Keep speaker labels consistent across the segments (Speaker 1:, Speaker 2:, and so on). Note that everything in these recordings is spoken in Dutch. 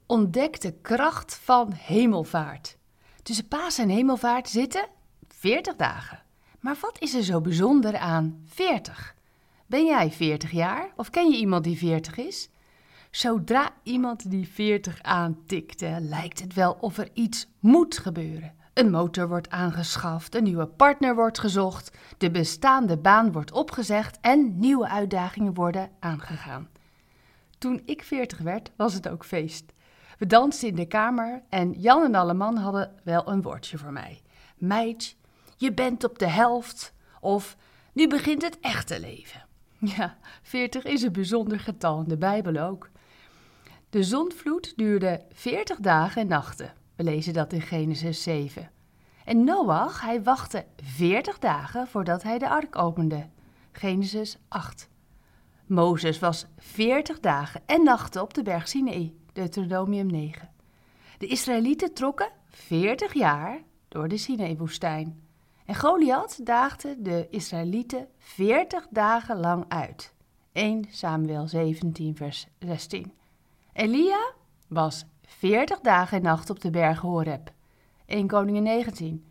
Speaker 1: Ontdek de kracht van hemelvaart. Tussen Paas en hemelvaart zitten 40 dagen. Maar wat is er zo bijzonder aan 40? Ben jij 40 jaar of ken je iemand die 40 is? Zodra iemand die 40 aantikt, lijkt het wel of er iets moet gebeuren. Een motor wordt aangeschaft, een nieuwe partner wordt gezocht, de bestaande baan wordt opgezegd en nieuwe uitdagingen worden aangegaan. Toen ik 40 werd, was het ook feest. We dansten in de kamer en Jan en Alleman hadden wel een woordje voor mij. Meid, je bent op de helft of nu begint het echte leven. Ja, 40 is een bijzonder getal in de Bijbel ook. De zondvloed duurde 40 dagen en nachten. We lezen dat in Genesis 7. En Noach, hij wachtte 40 dagen voordat hij de ark opende. Genesis 8. Mozes was 40 dagen en nachten op de berg Sinaï. Deuteronomium 9. De Israëlieten trokken 40 jaar door de Sinaï-woestijn. En Goliath daagde de Israëlieten 40 dagen lang uit. 1 Samuel 17 vers 16. Elia was 40 dagen en nachten op de berg Horeb. 1 Koningen 19.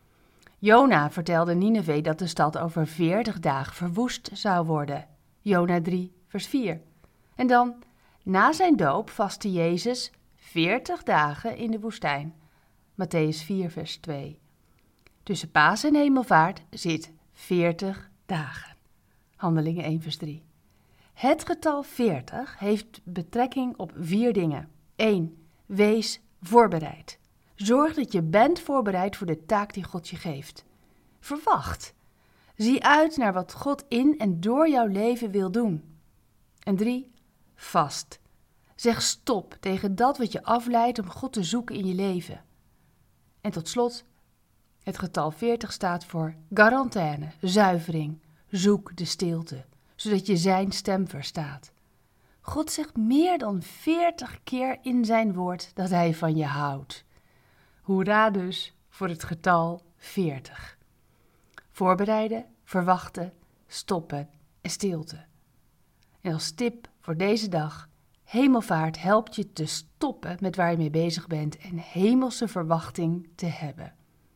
Speaker 1: Jona vertelde Nineve dat de stad over 40 dagen verwoest zou worden. Jona 3 vers 4. En dan, na zijn doop vastte Jezus 40 dagen in de woestijn. Matthäus 4 vers 2. Tussen Paas en hemelvaart zit 40 dagen. Handelingen 1 vers 3. Het getal 40 heeft betrekking op 4 dingen. 1. Wees voorbereid. Zorg dat je bent voorbereid voor de taak die God je geeft. Verwacht. Zie uit naar wat God in en door jouw leven wil doen. En 3. Vast. Zeg stop tegen dat wat je afleidt om God te zoeken in je leven. En tot slot, het getal 40 staat voor quarantaine, zuivering. Zoek de stilte, zodat je zijn stem verstaat. God zegt meer dan 40 keer in zijn woord dat hij van je houdt. Hoera dus voor het getal 40. Voorbereiden, verwachten, stoppen en stilte. En als tip voor deze dag, hemelvaart helpt je te stoppen met waar je mee bezig bent en hemelse verwachting te hebben.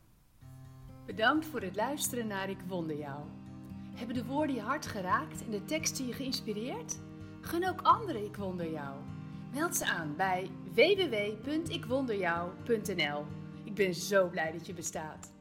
Speaker 1: Bedankt voor het luisteren naar Ik Wonder Jou. Hebben de woorden je hart geraakt en de teksten je geïnspireerd? Gun ook anderen Ik Wonder Jou. Meld ze aan bij www.ikwonderjou.nl. Ik ben zo blij dat je bestaat.